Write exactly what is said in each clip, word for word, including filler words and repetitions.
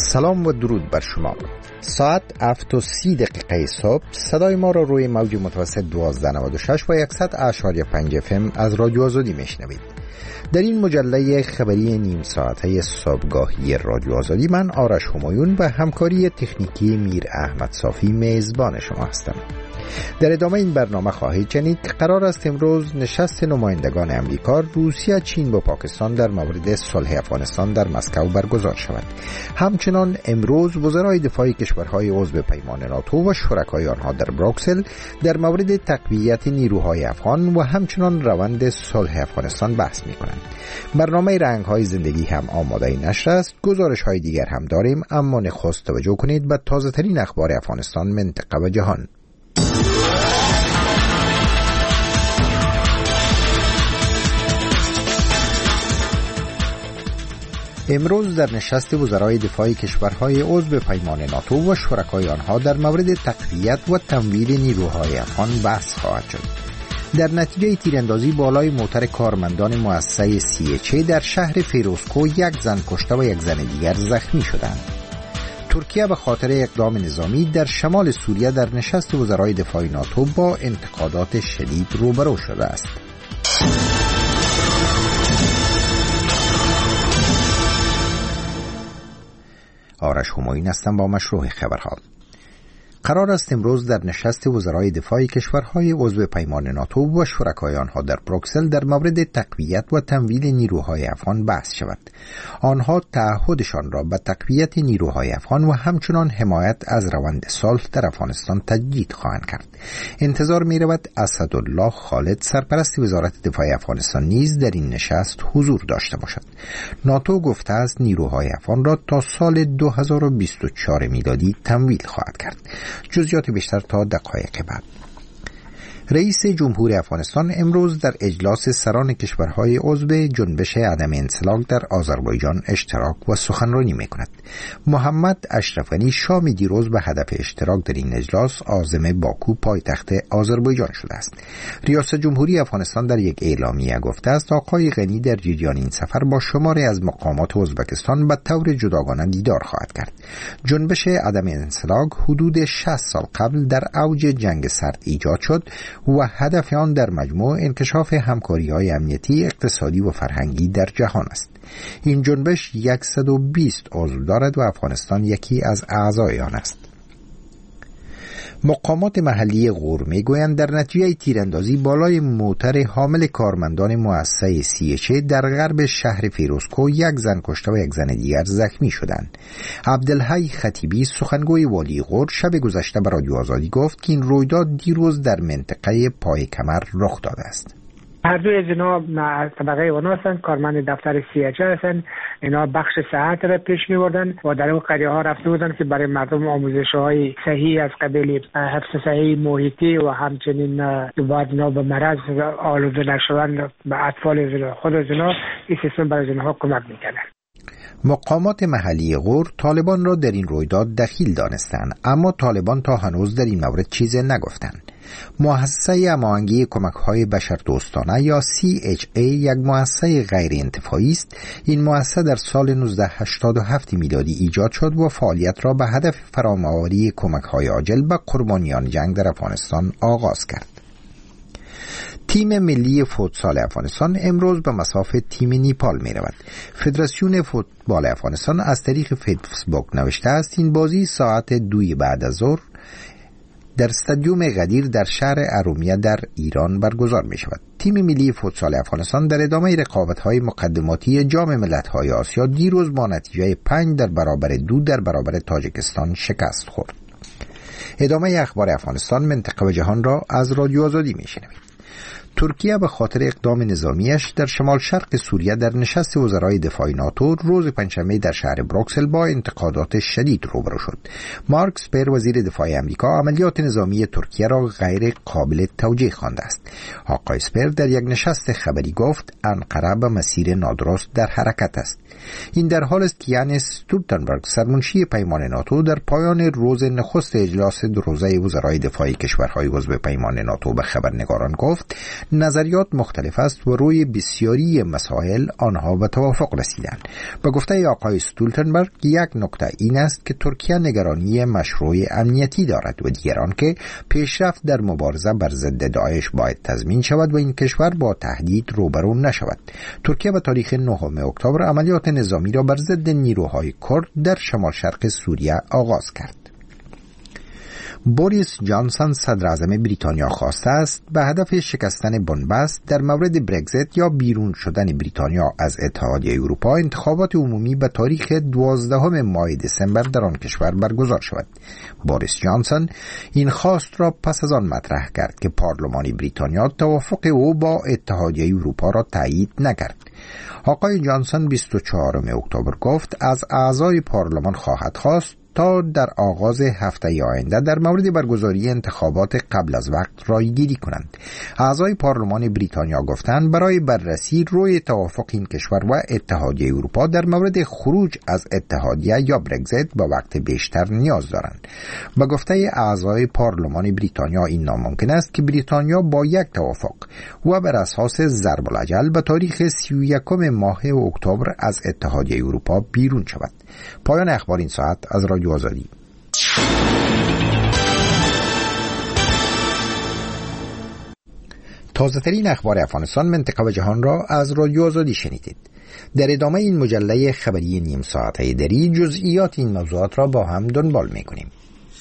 سلام و درود بر شما. ساعت هفت و سی دقیقه صبح صدای ما را روی موج متوسط دوازده نود و شش و صد اشاری پنج اف ام از رادیو آزادی میشنوید. در این مجله خبری نیم ساعته صبحگاهی رادیو آزادی من آرش همایون و همکاری تکنیکی میر احمد صافی میزبان شما هستم. در ادامه این برنامه خواهید شنید که قرار است امروز نشست نمایندگان امریکا، روسیه، چین و پاکستان در مورد صلح افغانستان در مسکو برگزار شود. همچنان امروز وزرای دفاع کشورهای عضو پیمان ناتو و شرکای آنها در بروکسل در مورد تقویت نیروهای افغان و همچنان روند صلح افغانستان بحث می‌کنند. برنامه رنگ‌های زندگی هم آماده نشر است. گزارش‌های دیگر هم داریم، اما نخست توجه کنید به تازه‌ترین اخبار افغانستان، منطقه و جهان. امروز در نشست وزرای دفاع کشورهای عضو پیمان ناتو و شرکای آنها در مورد تقویت و تمویل نیروهای افغان بحث خواهد شد. در نتیجه تیراندازی بالای موتر کارمندان مؤسسه سی اچ ای در شهر فیروزکو یک زن کشته و یک زن دیگر زخمی شدند. ترکیه به خاطر اقدام نظامی در شمال سوریه در نشست وزرای دفاع ناتو با انتقادات شدید روبرو شده است. آرش همایون هستم با مشروع خبرها. قرار است امروز در نشست وزرای دفاع کشورهای عضو پیمان ناتو و شرکای آنها در بروکسل در مورد تقویت و تمویل نیروهای افغان بحث شود. آنها تعهدشان را به تقویت نیروهای افغان و همچنان حمایت از روند صلح در افغانستان تجدید خواهند کرد. انتظار می رود اسدالله خالد، سرپرست وزارت دفاع افغانستان، نیز در این نشست حضور داشته باشد. ناتو گفته است نیروهای افغان را تا سال دو هزار و بیست و چهار میلادی تمویل خواهد کرد. جزئیات بیشتر تا دقایق بعد. رئیس جمهور افغانستان امروز در اجلاس سران کشورهای عضو جنبش عدم انسلاک در آذربایجان اشتراک و سخنرانی می‌کند. محمد اشرف غنی شام دیروز به هدف اشتراک در این اجلاس عازم باکو پایتخت آذربایجان شده است. ریاست جمهوری افغانستان در یک اعلامیه گفته است آقای غنی در جریان این سفر با شماری از مقامات ازبکستان به طور جداگانه دیدار خواهد کرد. جنبش عدم انسلاک حدود شصت سال قبل در اوج جنگ سرد ایجاد شد و هدف آن در مجموع انکشاف همکاری‌های امنیتی، اقتصادی و فرهنگی در جهان است. این جنبش صد و بیست عضو دارد و افغانستان یکی از اعضای آن است. مقامات محلی غور میگویند در نتیجه تیراندازی بالای موتر حامل کارمندان مؤسسه سی اچ ای در غرب شهر فیروزکو یک زن کشته و یک زن دیگر زخمی شدند. عبدالحی خطیبی، سخنگوی والی غور، شب گذشته به رادیو آزادی گفت که این رویداد دیروز در منطقه پای کمر رخ داده است. هر دوی جناب طبقه اونا هستند، کارمند دفتر سی اچ هستند. اینا بخش صحت را پیش می بردن و در اون قریه ها رفته بودن که برای مردم آموزش های صحیح از قبیل حفظ صحیح محیطی و همچنین باید اینا به مرض آلوده نشوند به اطفال خود اینا، این سیستم برای اینها کمک میکنه. مقامات محلی غور طالبان را در این رویداد دخیل دانستند، اما طالبان تا هنوز در این مورد چیزی نگفتند. مؤسسه هماهنگی کمک‌های بشردوستانه یا سی اچ ای یک مؤسسه غیر انتفاعی است. این مؤسسه در سال نوزده هشتاد و هفت میلادی ایجاد شد و فعالیت را به هدف فراهم‌آوری کمک‌های عاجل به قربانیان جنگ در افغانستان آغاز کرد. تیم ملی فوتسال افغانستان امروز به مصاف تیم نیپال می رود. فدراسیون فوتبال افغانستان از طریق فیسبوک نوشته است این بازی ساعت دوی بعد از ظهر در استادیوم غدیر در شهر ارومیه در ایران برگزار می شود. تیم ملی فوتسال افغانستان در ادامه رقابت‌های مقدماتی جام ملت‌های آسیا دیروز با نتیجه پنج در برابر دو در برابر تاجیکستان شکست خورد. ادامه اخبار افغانستان، منطقه و جهان را از رادیو آزادی می شنوید. ترکیه به خاطر اقدام نظامیش در شمال شرق سوریه در نشست وزرای دفاع ناتو روز پنجشنبه در شهر بروکسل با انتقادات شدید روبرو شد. مارک اسپر، وزیر دفاع آمریکا، عملیات نظامی ترکیه را غیر قابل توجیه خوانده است. آقای اسپر در یک نشست خبری گفت انقره به مسیر نادرست در حرکت است. این در حال است که یانس استولتنبرگ، سرمنشی پیمان ناتو، در پایان روز نخست اجلاس دو روزه وزرای دفاع کشورهای عضو پیمان ناتو به خبرنگاران گفت نظریات مختلف است و روی بسیاری مسائل آنها به توافق رسیدند. به گفته آقای استولتنبرگ یک نکته این است که ترکیه نگرانی مشروع امنیتی دارد و دیگران که پیشرفت در مبارزه بر ضد داعش باید تضمین شود و این کشور با تهدید روبرو نشود. ترکیه به تاریخ نهم اکتبر عملیات نظامی را بر ضد نیروهای کرد در شمال شرق سوریه آغاز کرد. بوریس جانسون صدر اعظم بریتانیا خواسته است به هدف شکستن بنبست در مورد برگزیت یا بیرون شدن بریتانیا از اتحادیه اروپا انتخابات عمومی به تاریخ دوازدهم ماه دسامبر در آن کشور برگزار شود. بوریس جانسون این خواست را پس از آن مطرح کرد که پارلمان بریتانیا توافق او با اتحادیه اروپا را تایید نکرد. آقای جانسون بیست و چهارم اکتبر گفت از اعضای پارلمان خواهد خواست تا در آغاز هفته آینده در مورد برگزاری انتخابات قبل از وقت رایگیری کنند. اعضای پارلمان بریتانیا گفتند برای بررسی روی توافق این کشور و اتحادیه اروپا در مورد خروج از اتحادیه یا برگزیت با وقت بیشتر نیاز دارند. با گفته اعضای پارلمان بریتانیا این ناممکن است که بریتانیا با یک توافق و بر اساس ضرب الاجل به تاریخ سی و یکم ماه اکتبر از اتحادیه اروپا بیرون شود. پایان اخبار این ساعت از رادیو آزادی. تازه ترین اخبار افغانستان، منطقه و جهان را از رادیو آزادی شنیدید. در ادامه این مجله خبری نیم ساعته دری جزئیات این موضوعات را با هم دنبال می کنیم.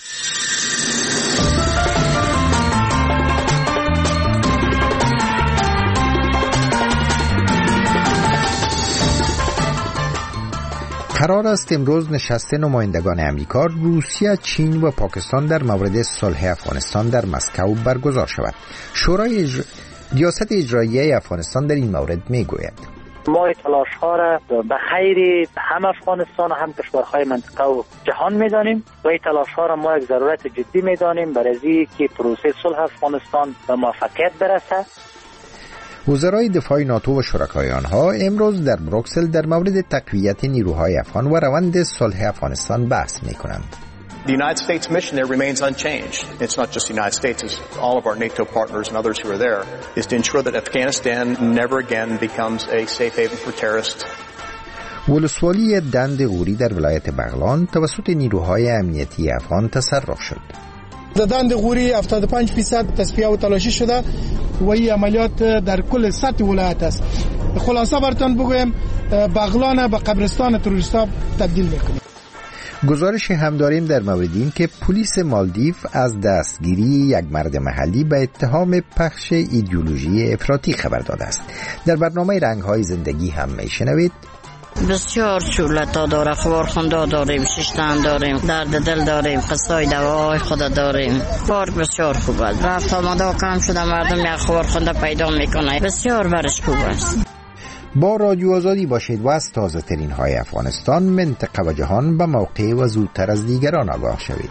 قرار است امروز نشست نمایندگان امریکا، روسیه، چین و پاکستان در مورد صلح افغانستان در مسکو برگزار شود. شورای اجر... ریاست اجرایی افغانستان در این مورد میگوید ما تلاش ها را به خیر هم افغانستان و هم کشورهای منطقه و جهان میدانیم و این تلاش ها را ما یک ضرورت جدی میدانیم برای که پروسه صلح افغانستان به موفقیت برسد. وزرای دفاع ناتو و شرکای آنها امروز در بروکسل در مورد تقویت نیروهای افغان و روند صلح افغانستان بحث می‌کنند. The United States mission there remains unchanged. It's not just the United States, it's all of our NATO partners and others who are there, is to ensure that Afghanistan never again becomes a safe haven for terrorists. ولسوالی دند غوری در ولایت بغلان توسط نیروهای امنیتی افغان تصرف شد. در دند غوری هفتاد و پنج درصد تصفیه و تلاشی شده و این عملیات در کل سطح ولایت است. خلاصه براتون بگویم بغلان به قبرستان تروریستا تبدیل میکنیم. گزارش هم داریم در مورد این که پلیس مالدیو از دستگیری یک مرد محلی به اتهام پخش ایدئولوژی افراطی خبر داده است. در برنامه رنگ‌های زندگی هم میشنوید بسیار سهولت‌ها داره، خبرخونده داریم، ششتن داریم، درد دل داریم، قصای دوای خود داریم. پارک بسیار خوب است. رفت آمده کم شده، مردم یک خبرخونده پیدا میکنه. بسیار برش خوب است. با رادیو آزادی باشید و از تازه ترین های افغانستان، منطقه و جهان به موقع و زودتر از دیگران آگاه شوید.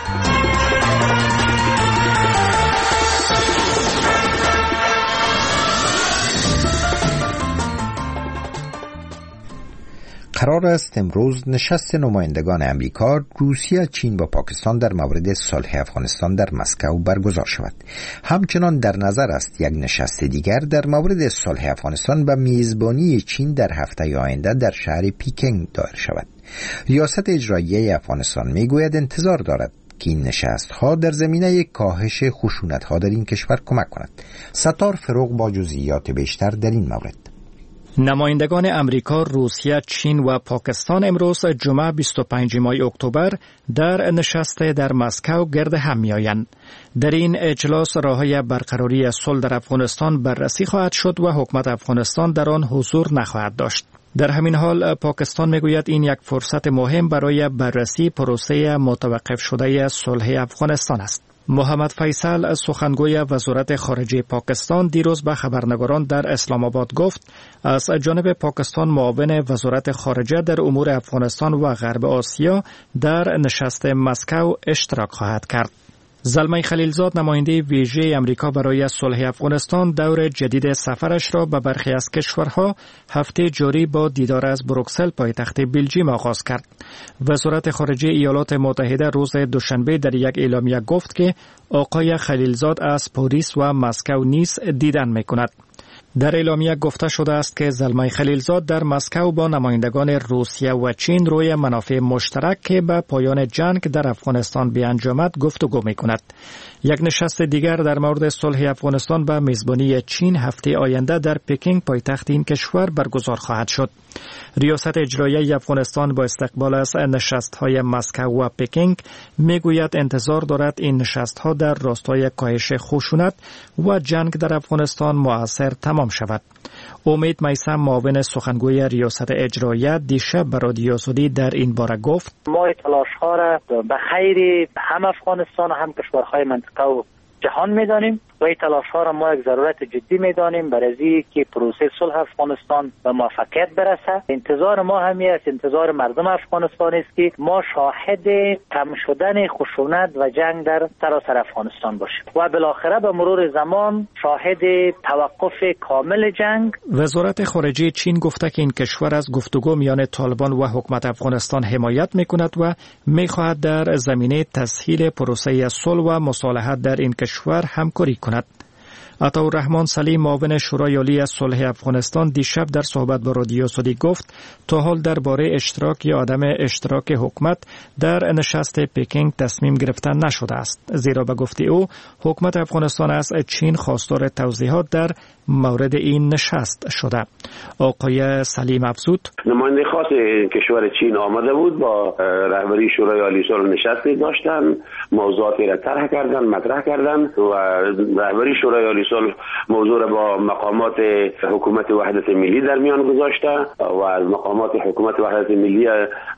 قرار است امروز نشست نمایندگان امریکا، روسیه، چین و پاکستان در مورد صلح افغانستان در مسکو برگزار شود. همچنان در نظر است یک نشست دیگر در مورد صلح افغانستان به میزبانی چین در هفته آینده در شهر پیکنگ دایر شود. ریاست اجرایی افغانستان میگوید انتظار دارد که این نشست‌ها در زمینه کاهش خشونت‌ها در این کشور کمک کند. ستار فروغ با جزئیات بیشتر در این مورد. نمایندگان امریکا، روسیه، چین و پاکستان امروز جمعه بیست و پنجم اکتبر در نشست در مسکو گرد هم می‌آیند. در این اجلاس راه‌های برقراری صلح در افغانستان بررسی خواهد شد و حکومت افغانستان در آن حضور نخواهد داشت. در همین حال پاکستان میگوید این یک فرصت مهم برای بررسی پروسه متوقف شده صلح افغانستان است. محمد فیصل سخنگوی وزارت خارجه پاکستان دیروز به خبرنگاران در اسلام آباد گفت از جانب پاکستان معاون وزارت خارجه در امور افغانستان و غرب آسیا در نشست مسکو اشتراک خواهد کرد. زلمه خلیلزاد نماینده ویژه امریکا برای صلح افغانستان دور جدید سفرش را به برخی از کشورها هفته جاری با دیدار از بروکسل پایتخت بلژیم آغاز کرد. وزارت خارجه ایالات متحده روز دوشنبه در یک اعلامیه گفت که آقای خلیلزاد از پاریس و مسکو نیز دیدن می‌کند. در اعلامیه گفته شده است که زلمه خلیلزاد در مسکو با نمایندگان روسیه و چین روی منافع مشترک که به پایان جنگ در افغانستان بیانجامد گفتگو می‌کند. یک نشست دیگر در مورد صلح افغانستان به میزبانی چین هفته آینده در پکینگ پایتخت این کشور برگزار خواهد شد. ریاست اجرایی افغانستان با استقبال از نشست‌های مسکو و پکینگ میگوید انتظار دارد این نشست‌ها در راستای کاهش خشونت و جنگ در افغانستان مؤثر تمام شود. امید میثم معاون سخنگوی ریاست اجرایی دیشب به رادیو سعودی در این باره گفت: ما تلاش‌ها را به خیر هم افغانستان و هم کشورهای منطقه و جهان می‌دانیم و این تلاش‌ها را ما یک ضرورت جدی می‌دانیم برای اینکه پروسه صلح افغانستان به موفقیت برسه. انتظار ما همی است، انتظار مردم افغانستان است که ما شاهد کم شدن خشونت و جنگ در سراسر افغانستان باشیم و بالاخره به مرور زمان شاهد توقف کامل جنگ. وزارت خارجه چین گفته که این کشور از گفتگو میان طالبان و حکومت افغانستان حمایت می‌کند و می‌خواهد در زمینه تسهیل پروسه صلح و مصالحت در این کشور همکاری کند. عطاالرحمن سلیم معاون شورای عالی از صلح افغانستان دیشب در صحبت با رادیو سعودی گفت تا حال درباره اشتراک یا عدم اشتراک حکومت در نشست پکینگ تصمیم گرفتن نشده است، زیرا به گفته او حکومت افغانستان از چین خواستار توضیحات در مورد این نشست شده. آقای سلیم افزود: نماینده خاص کشور چین آمده بود، با رهبری شورای عالی صلح نشستی داشتن، موضوعاتی را طرح کردن، مطرح کردن و رهبری شورای عالی صلح موضوع را با مقامات حکومت وحدت ملی در میان گذاشته و از مقامات حکومت وحدت ملی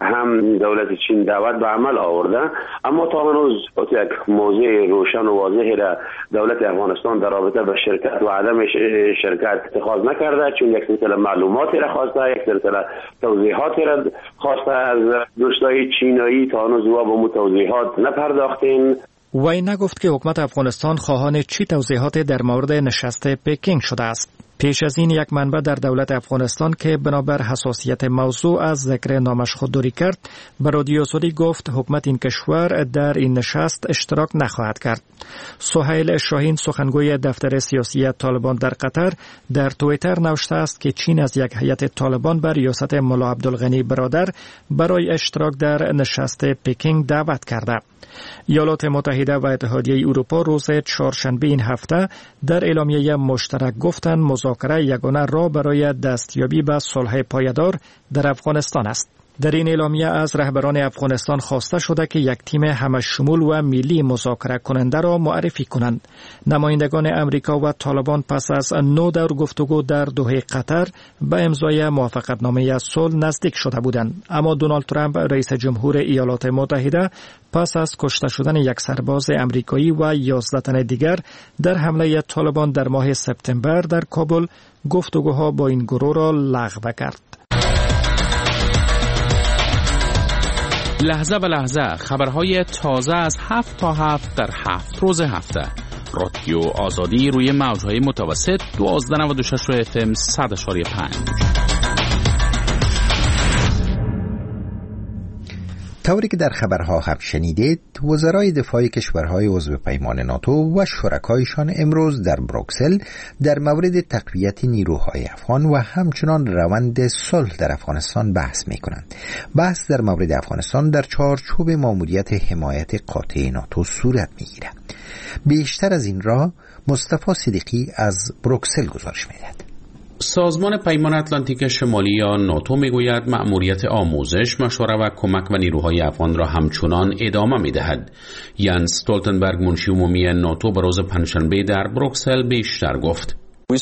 هم دولت چین دعوت به عمل آورده، اما تا هنوز یک موضوع روشن و واضحی را دولت افغانستان در رابطه با شرکت و عدم شرکت اتخاذ نکرده، چون یک سلسله معلوماتی را خواسته، یک سلسله توضیحاتی را خواسته از دوستای چینایی، تا هنوز با مو توضیحات نپرداختین. وی نگفت که حکومت افغانستان خواهان چی توضیحاتی در مورد نشست پکینگ شده است. پیش از این یک منبع در دولت افغانستان که بنابر حساسیت موضوع از ذکر نامش خودداری کرد به رادیو سعودی گفت حکومت این کشور در این نشست اشتراک نخواهد کرد. سهیل شاهین سخنگوی دفتر سیاسی طالبان در قطر در توییتر نوشته است که چین از یک هیئت طالبان بر ریاست ملا عبدالغنی برادر برای اشتراک در نشست پکینگ دعوت کرده. ایالات متحده و اتحادیه اروپا روز چهارشنبه این هفته در اعلامیه مشترک گفتند مذاکره یگانه راه برای دستیابی به صلح پایدار در افغانستان است. در این اعلامیه از رهبران افغانستان خواسته شده که یک تیم همشمول و ملی مذاکره کننده را معرفی کنند. نمایندگان امریکا و طالبان پس از نو دور گفتگو در دوحه قطر به امضای موافقتنامه صلح نزدیک شده بودند، اما دونالد ترامپ رئیس جمهور ایالات متحده پس از کشته شدن یک سرباز امریکایی و یازده تن دیگر در حمله طالبان در ماه سپتامبر در کابل گفتگوها با این گروه را لغو کرد. لحظه به لحظه خبرهای تازه از هفت تا هفت در هفت روز هفته. رادیو آزادی روی موجهای متوسط دوازده نود و شش اف ام صد اشاری پنج. طوری که در خبرها هم شنیدید، وزرای دفاع کشورهای عضو پیمان ناتو و شرکایشان امروز در بروکسل در مورد تقویت نیروهای افغان و همچنان روند صلح در افغانستان بحث می کنند. بحث در مورد افغانستان در چارچوب ماموریت حمایت قاطع ناتو صورت می گیرد. بیشتر از این را مصطفی صدیقی از بروکسل گزارش می دهد. سازمان پیمان اتلانتیک شمالی یا ناتو میگوید مأموریت آموزش، مشوره و کمک و نیروهای افغان را همچنان ادامه میدهد. ینس استولتنبرگ منشی عمومی ناتو به روز پنجشنبه در بروکسل بیشتر گفت: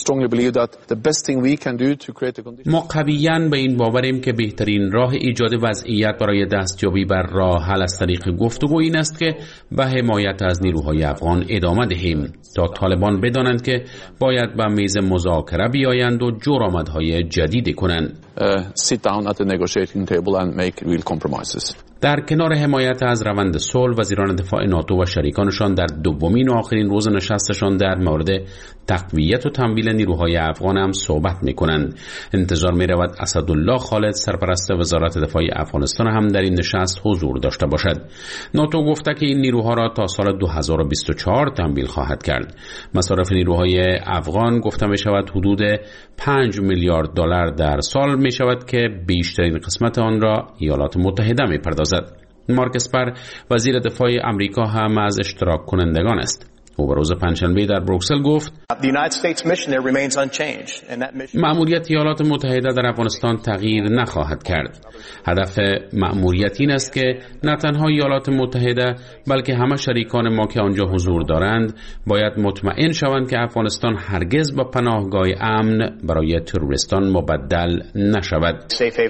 ما قویاً به این باوریم که بهترین راه ایجاد وضعیت برای دستیابی بر راه حل از طریق گفتگو این است که به حمایت از نیروهای افغان ادامه دهیم تا طالبان بدانند که باید به میز مذاکره بیایند و جرآمدهای جدیدی کنند. در کنار حمایت از روند صلح، وزیران دفاع ناتو و شریکانشان در دومین و آخرین روز نشستشان در مورد تقویت و تمویل نیروهای افغان هم صحبت می‌کنند. انتظار می‌رود اسدالله خالد، سرپرست وزارت دفاع افغانستان، هم در این نشست حضور داشته باشد. ناتو گفته که این نیروها را تا سال دو هزار و بیست و چهار تمویل خواهد کرد. مصارف نیروهای افغان گفته می‌شود حدود پنج میلیارد دلار در سال می‌شود که بیشترین قسمت آن را ایالات متحده می‌پردازد. مارک اسپر، وزیر دفاع امریکا، هم از اشتراک کنندگان است. او به روز پنجشنبه در بروکسل گفت مأموریت ایالات متحده در افغانستان تغییر نخواهد کرد. هدف مأموریت این است که نه تنها ایالات متحده بلکه همه شریکان ما که آنجا حضور دارند باید مطمئن شوند که افغانستان هرگز به پناهگاه امن برای تروریستان مبدل نشود.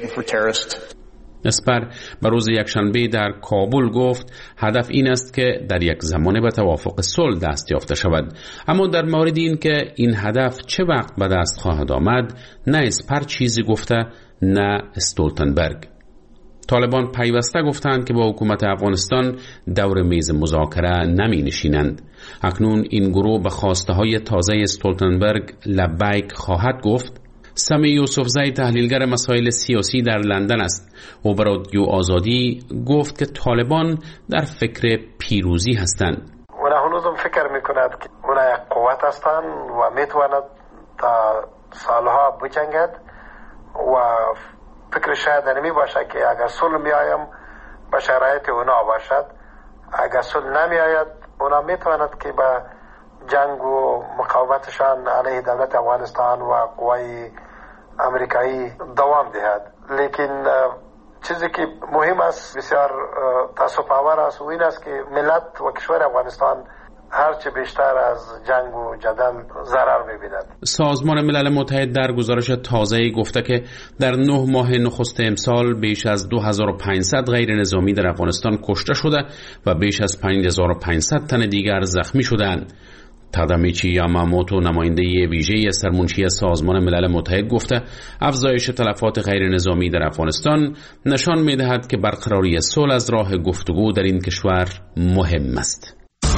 اسپر به روز یکشنبه در کابل گفت هدف این است که در یک زمان به توافق صلح دست یافته شود، اما در مورد این که این هدف چه وقت به دست خواهد آمد، نه اسپر چیزی گفته نه استولتنبرگ. طالبان پیوسته گفتند که با حکومت افغانستان دور میز مذاکره نمی نشینند. اکنون این گروه به خواسته های تازه استولتنبرگ لبیک خواهد گفت. سمی یوسفزی، تحلیلگر مسائل سیاسی در لندن است، او به رادیو آزادی گفت که طالبان در فکر پیروزی هستند. اونا هنوزم فکر میکند که اونا یک قوت هستند و میتواند تا سالها بجنگد و فکر شاید نمی باشه که اگر صلح میایم به شرایط اونا باشد. اگر صلح نمی آید اونا میتواند که به جنگ و مقاومتشان علیه دولت افغانستان و قوای امریکایی دوام دهد. لیکن چیزی که مهم است، بسیار تاسف آور است، و این است که ملت و کشور افغانستان هرچه بیشتر از جنگ و جدل ضرر می‌بیند. سازمان ملل متحد در گزارش تازه‌ای گفته که در نه ماه نخست امسال بیش از دو هزار و پانصد غیر نظامی در افغانستان کشته شده و بیش از پنج هزار و پانصد تن دیگر زخمی شدند. تادامیچی یاماموتو، نماینده ویژه سرمنشی سازمان ملل متحد، گفته افزایش تلفات غیر نظامی در افغانستان نشان می‌دهد که برقراری صلح از راه گفتگو در این کشور مهم است.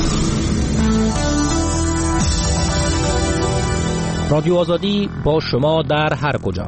رادیو آزادی با شما در هر کجا.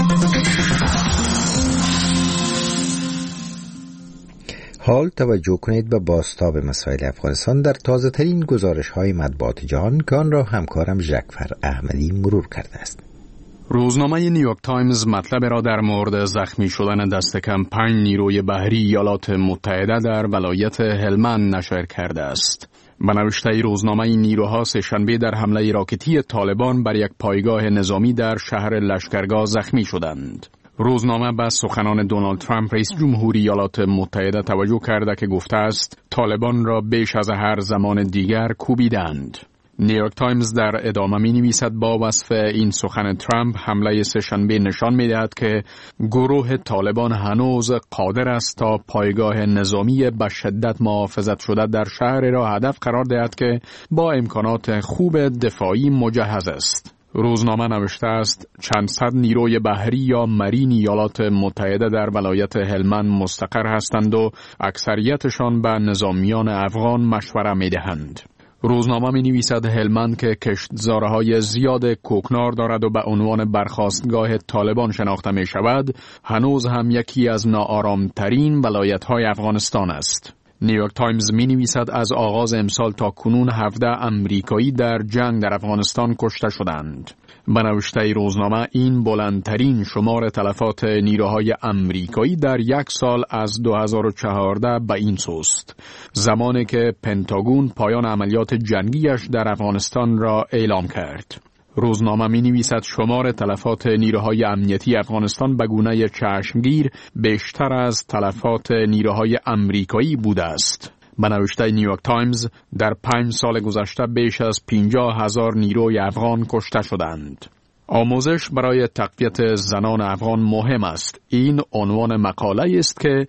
حال توجه کنید به بازتاب مسائل افغانستان در تازه ترین گزارش های مطبوعات جهان که آن را همکارم ژکفر احمدی مرور کرده است. روزنامه نیویورک تایمز مطلب را در مورد زخمی شدن دست کم پنج نیروی بحری ایالات متحده در ولایت هلمند نشر کرده است. به نوشته روزنامه، نیروها سه‌شنبه در حمله راکتی طالبان بر یک پایگاه نظامی در شهر لشکرگاه زخمی شدند. روزنامه به سخنان دونالد ترامپ رئیس جمهوری ایالات متحده توجه کرده که گفته است طالبان را بیش از هر زمان دیگر کوبیدند. نیویورک تایمز در ادامه می نویسد با وصف این سخن ترامپ، حمله سه‌شنبه نشان می دهد که گروه طالبان هنوز قادر است تا پایگاه نظامی به شدت محافظت شده در شهر را هدف قرار دهد که با امکانات خوب دفاعی مجهز است. روزنامه نوشته است چند صد نیروی بحری یا مرین ایالات متحده در ولایت هلمند مستقر هستند و اکثریتشان به نظامیان افغان مشوره می دهند. روزنامه می نویسد هلمند که کشتزارهای زیاد کوکنار دارد و به عنوان برخاستگاه طالبان شناخته می شود، هنوز هم یکی از ناآرامترین ولایت‌های افغانستان است. نیویورک تایمز می نویسد از آغاز امسال تا کنون هفده امریکایی در جنگ در افغانستان کشته شدند. به نوشته روزنامه این بلندترین شمار تلفات نیروهای امریکایی در یک سال از دو هزار و چهارده به این سوست، زمانی که پنتاگون پایان عملیات جنگیش در افغانستان را اعلام کرد. روزنامه می نویسد شمار تلفات نیروهای امنیتی افغانستان به گونه چشمگیر بیشتر از تلفات نیروهای امریکایی بوده است. به نوشته نیویورک تایمز در پنج سال گذشته بیش از پنجاه هزار نیروی افغان کشته شدند. آموزش برای تقویت زنان افغان مهم است. این عنوان مقاله است که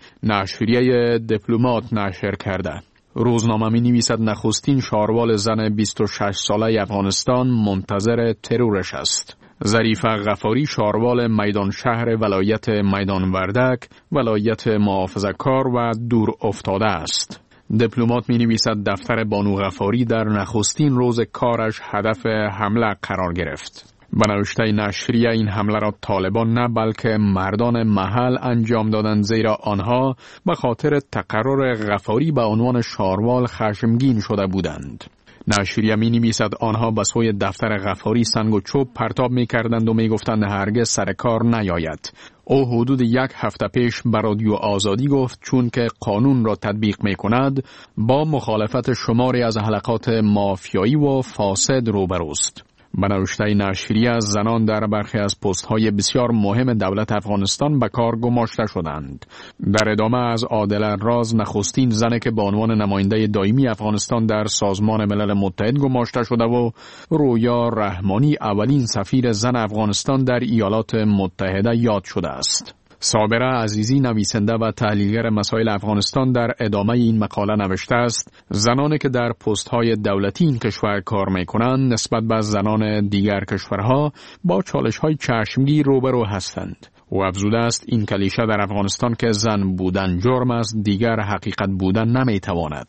نشریه دیپلمات نشر کرده. روزنامه می نویسد نخستین شاروال زن بیست و شش ساله افغانستان منتظر ترورش است. ظریف غفاری شاروال میدان شهر ولایت میدان وردک ولایت محافظه‌کار و دور افتاده است. دیپلمات می نویسد دفتر بانو غفاری در نخستین روز کارش هدف حمله قرار گرفت. به نوشته نشریه این حمله را طالبان نه بلکه مردان محل انجام دادند، زیرا آنها به خاطر تقرر غفاری به عنوان شاروال خشمگین شده بودند. نشریه می نویسد آنها به سوی دفتر غفاری سنگ و چوب پرتاب می کردند و می گفتند هرگز سر کار نیاید. او حدود یک هفته پیش به رادیو آزادی گفت چون که قانون را تطبیق می کند با مخالفت شماری از حلقات مافیایی و فاسد روبروست. به نوشته نشریه زنان در برخی از پست‌های بسیار مهم دولت افغانستان به کار گماشته شدند. در ادامه از عادله راز نخستین زنی که به عنوان نماینده دائمی افغانستان در سازمان ملل متحد گماشته شده و رویا رحمانی اولین سفیر زن افغانستان در ایالات متحده یاد شده است. صابره عزیزی نویسنده و تحلیلگر مسائل افغانستان در ادامه این مقاله نوشته است زنانی که در پست‌های دولتی این کشور کار می‌کنند نسبت به زنان دیگر کشورها با چالش‌های چشمگیر روبرو هستند. او افزوده است این کلیشه در افغانستان که زن بودن جرم است دیگر حقیقت بودن نمی‌تواند.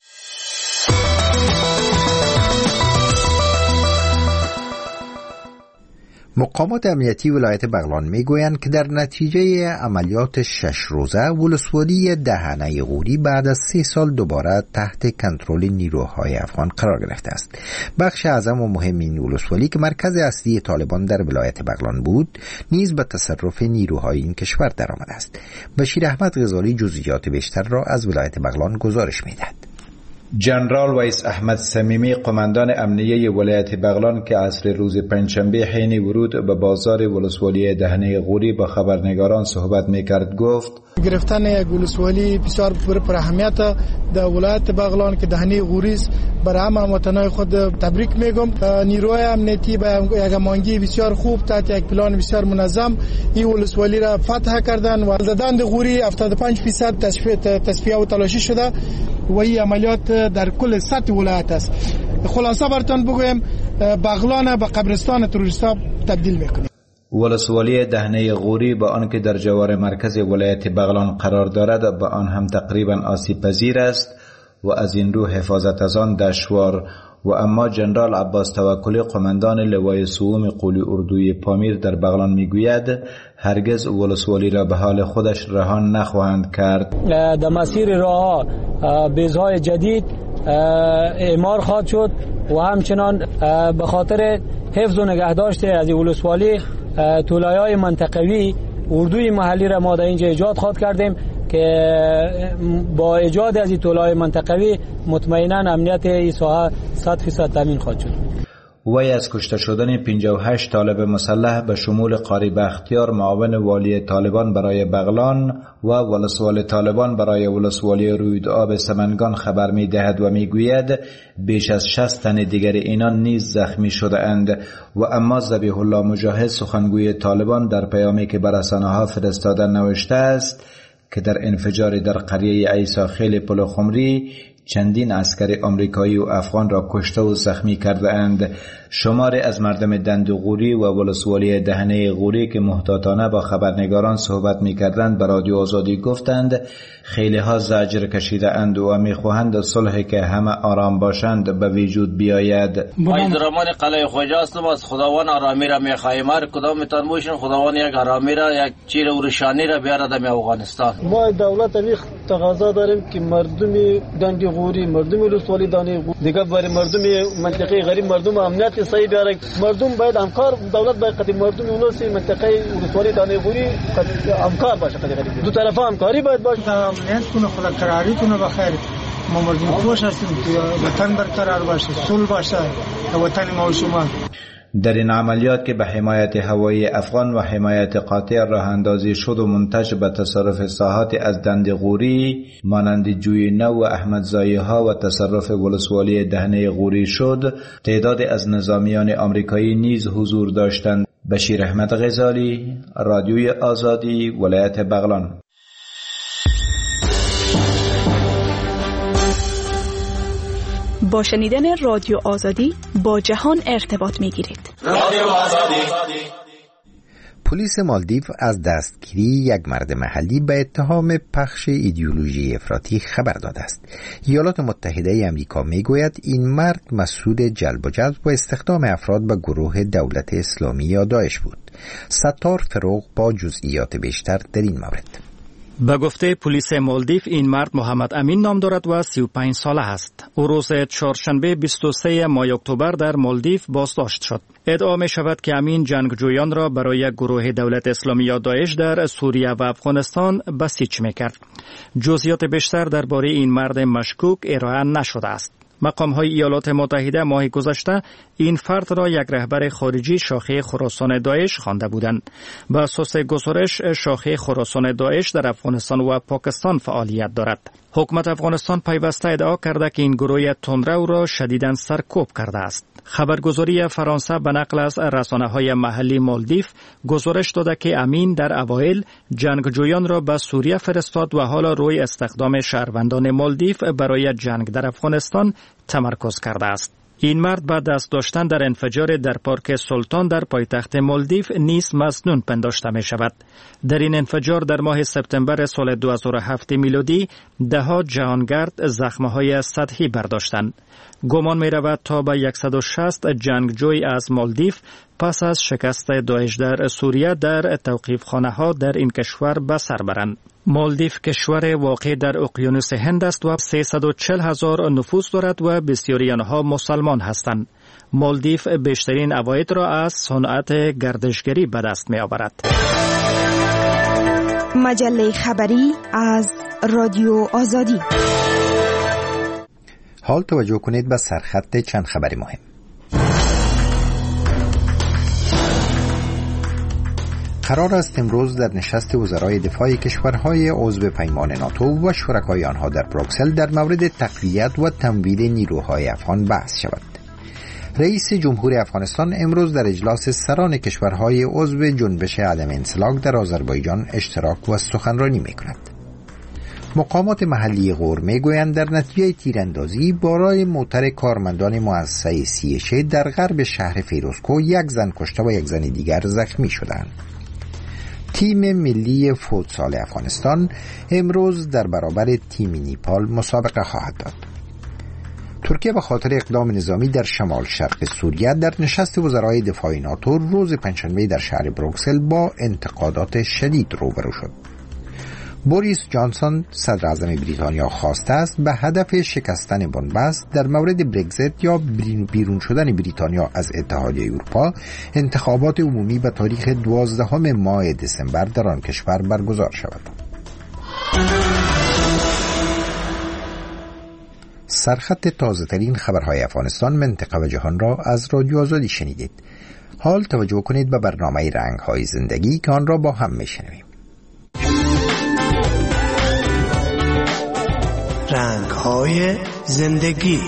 مقامات امنیتی ولایت بغلان میگویند که در نتیجه عملیات شش روزه ولسوالی دهنه غوری بعد از سه سال دوباره تحت کنترل نیروهای افغان قرار گرفته است. بخش اعظم و مهم این ولسوالی که مرکز اصلی طالبان در ولایت بغلان بود نیز به تصرف نیروهای این کشور درآمده است. بشیر احمد غزالی جزئیات بیشتر را از ولایت بغلان گزارش می‌دهد. جنرال ویس احمد صمیمی قماندان امنیه ولایت بغلان که عصر روز پنجشنبه حین ورود به بازار ولسوالی دهنه غوری با خبرنگاران صحبت میکرد گفت گرفتن یک ولسوالی بسیار پر اهمیت در ولایت بغلان که دهنه غوری است. برای همه هموطنان خود تبریک میگم. نیروهای امنیتی با یک هماهنگی بسیار خوب تحت یک پلان بسیار منظم این ولسوالی را فتح کردن و زدن غوری هفتاد و پنج درصد تصفیه و تلاشی شده و این عملیات در کل سطح ولایت است. خلاصه براتون بگویم بغلان به قبرستان تروریستا تبدیل میکنیم. ولسوالی دهنه غوری با آنکه در جوار مرکز ولایت بغلان قرار دارد با آن هم تقریبا آسیب پذیر است و از این رو حفاظت از آن دشوار و اما جنرال عباس توکلی قماندان لوای سوم قولی اردوی پامیر در بغلان میگوید هرگز ولسوالی را به حال خودش رهان نخواهند کرد. در مسیر راه بیزهای جدید اعمار خواهد شد و همچنان به خاطر حفظ و نگهداشت از ولسوالی طولایای منطقوی اردوی محلی را ما در اینجا ایجاد خواهد کردیم که با ایجاد از این طولای منطقوی مطمئنا امنیت این ساحه صد درصد تامین خواهد شد. وی از کشته شدن پنجاه و هشت طالب مسلح به شمول قاری بختیار معاون والی طالبان برای بغلان و ولسوالی طالبان برای ولسوالی رویدآب سمنگان خبر می دهد و می گوید بیش از شصت تن دیگر اینان نیز زخمی شده اند و اما ذبیح الله مجاهد سخنگوی طالبان در پیامی که بر رسانه‌ها فرستاده نوشته است که در انفجار در قریه عیسی خیل پل خمری چندین عسکر آمریکایی و افغان را کشته و زخمی کرده اند. شماری از مردم دند غوری و ولسوالی دهنه غوری که محتاطانه با خبرنگاران صحبت می کردند به رادیو آزادی گفتند خیلی ها زجر کشیده اند و می خواهند صلحی که همه آرام باشند به وجود بیاید. ما درمان قلعه خواجه هستم، از خداوند آرامی را می خواهیم. هر کدام میتون موشن خداوند یک آرامی را یک چیر و روشانی را بیاره در افغانستان. ما دولت امی تقاضا داریم که مردم دند غوری، مردم ولسوالی دهنه غوری دیگه برای مردم منطقه غریب مردم امنیت صحیح بیاره. مردم باید همکار، دولت باید قطعی مردم اونوسی منطقه ولسوالی دهنه غوری همکار باشه. قطعی غریب دو طرفه همکاری باید باشه. امنیت کنه، خدا قراری کنه بخیر. ما مردم خوش هستیم، وطن برقرار باشه، صلح باشه وطن ما و شما. در این عملیات که به حمایت هوایی افغان و حمایت قاطع راه اندازی شد و منتج به تصرف ساحات از دند غوری مانند جوی نو و احمدزایی ها و تصرف ولسوالی دهنه غوری شد، تعداد از نظامیان آمریکایی نیز حضور داشتند. بشیر احمد غزالی، رادیوی آزادی، ولایت بغلان. با شنیدن رادیو آزادی با جهان ارتباط میگیرید. رادیو آزادی. پلیس مالدیو از دستگیری یک مرد محلی به اتهام پخش ایدئولوژی افراطی خبر داده است. ایالات متحده آمریکا میگوید این مرد مسئول جلب و جذب و استخدام افراد به گروه دولت اسلامی یا داعش بود. ستار فروغ با جزئیات بیشتر در این مورد. به گفته پلیس مالدیو این مرد محمد امین نام دارد و سی و پنج ساله است. او روز چهارشنبه بیست و سه ماه اکتبر در مالدیو بازداشت شد. ادعا می شود که امین جنگجویان را برای گروه دولت اسلامی یا داعش در سوریه و افغانستان بسیج می کرد. جزئیات بیشتر درباره این مرد مشکوک ارائه نشده است. مقام‌های ایالات متحده ماه گذشته این فرد را یک رهبر خارجی شاخه خراسان داعش خوانده بودند. بر اساس گزارش شاخه خراسان داعش در افغانستان و پاکستان فعالیت دارد. حکومت افغانستان پیوسته ادعا کرده که این گروه تندرو را شدیداً سرکوب کرده است. خبرگزاری فرانسه به نقل از رسانه‌های محلی مالدیو گزارش داده که امین در اوایل جنگجویان را به سوریه فرستاد و حالا روی استخدام شهروندان مالدیو برای جنگ در افغانستان تمرکز کرده است. این مرد بعد از داشتن در انفجار در پارک سلطان در پایتخت مالدیو نیز مسنون پنداشته می شود. در این انفجار در ماه سپتامبر سال دو هزار و هفت میلادی ده ها جهانگرد زخمهای سطحی برداشتند. گمان می رود تا به صد و شصت جنگجوی از مالدیو پس از شکست داعش در سوریه در توقیف خانه ها در این کشور به سر برند. مالدیو کشور واقع در اقیانوس هند است و سیصد و چهل هزار نفوس دارد و بسیاری آنها مسلمان هستند. مالدیو بیشترین عواید را از صنعت گردشگری به دست می آورد. مجله خبری از رادیو آزادی. حال توجه کنید به سرخط چند خبری مهم. قرار است امروز در نشست وزرای دفاع کشورهای عضو پیمان ناتو و شرکای آنها در بروکسل در مورد تقویت و تمویل نیروهای افغان بحث شود. رئیس جمهور افغانستان امروز در اجلاس سران کشورهای عضو جنبش عدم انسلاک در آذربایجان اشتراک و سخنرانی می‌کند. مقامات محلی غور میگویند در نتیجه تیراندازی بارای موتر کارمندان مؤسسه سیشه در غرب شهر فیروزکو یک زن کشته و یک زن دیگر زخمی شدند. تیم ملی فوتسال افغانستان امروز در برابر تیم نیپال مسابقه خواهد داد. ترکیه به خاطر اقدام نظامی در شمال شرق سوریه در نشست وزرای دفاع ناتو روز پنجشنبه در شهر بروکسل با انتقادات شدید روبرو شد. بوریس جانسون صدر اعظم بریتانیا خواسته است به هدف شکستن بنبست در مورد برگزیت یا بیرون شدن بریتانیا از اتحادیه اروپا انتخابات عمومی به تاریخ دوازدهم ماه دسامبر در آن کشور برگزار شود. سرخط تازه ترین خبرهای افغانستان، منطقه و جهان را از رادیو آزادی شنیدید. حال توجه کنید به برنامه رنگ‌های زندگی که آن را با هم میشنویم. رنگ‌های زندگی.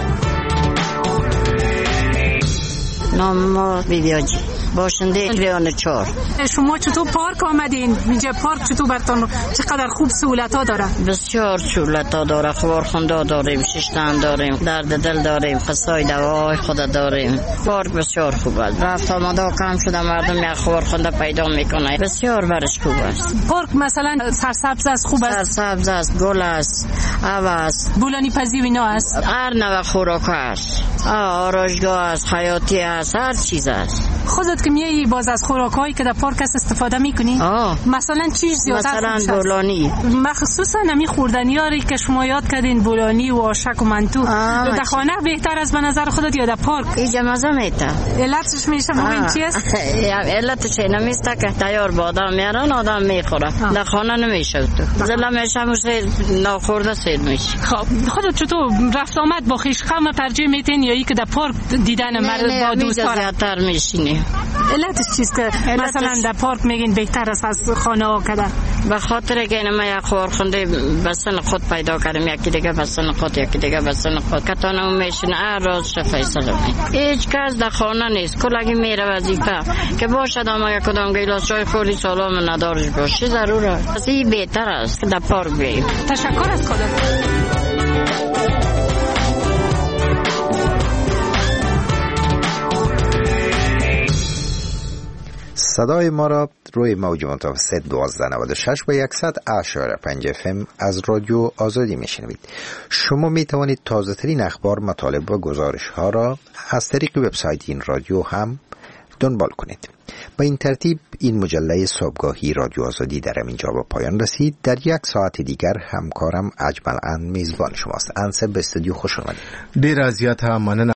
نام ما بیبیاجی، باشنده ریان چهار. شما چطور پارک آمدین؟ اینجا پارک چطور براتون چقدر خوب سهولت‌ها داره؟ بسیار سهولت‌ها داره. خبرخونده داریم، ششتن داریم، درد دل داریم، قصای دوای خود داریم. پارک بسیار خوب است. رفت آمده کم شده، مردم یک خبرخونده پیدا میکنه. بسیار برش خوب است. پارک مثلا سرسبز است، خوب است. سرسبز است، گل است، آب است، بولانی پزی و اینا است. هر نوع خوراک است. آرایشگاه است، حیاتی است، هر چیز است. خودت که میای باز از خوراکایی که در پارک است استفاده میکنی؟ آه. مثلا چیز زیادتر مثلا بولانی، مخصوصا نمی خوردنیاری که شما یاد کردین، بولانی و آشک و منتو. در خانه بهتر از به نظر خودت یا در پارک؟ اینجا مزه میته. علتش میشه ببین چی است؟ علتش نمیسته که تیار با آدم میارن آدم میخوره. در خانه نمیشه تو. زلا میشه موشه ناخورده سید میشه. خب خودت چطور رفت آمد با خویش خم ترجیح میتین یا ای که در پارک دیدن مرد با دوستان زیادتر میشینی؟ علتش چیست که مثلا در پارک میگین بهتر است از خانه ها کده؟ به خاطر که اینو ما یک خورخونده بسن خود پیدا کردیم، یکی دیگه بسن خود، یکی دیگه بسن خود، کتانو میشن هر روز شفای سلمی. هیچ کس در خانه نیست، کلگی میره وظیفه که باشد اما یک کدام گیلاس چای خوری سالام ندارش باشه ضروره. پس این بهتر است که در پارک بیم. تشکر از خودت. صدای ما را روی موج متوسط دوازده نود و شش و صد و شش و پنج اف ام از رادیو آزادی میشنوید. شما می توانید تازه ترین اخبار، مطالب و گزارش ها را از طریق وبسایت این رادیو هم دنبال کنید. با این ترتیب این مجله صبحگاهی رادیو آزادی در اینجا به پایان رسید. در یک ساعت دیگر همکارم اجمل ان میزبان شماست. انس به استودیو خوش آمدید. ډیر زیاته مننه.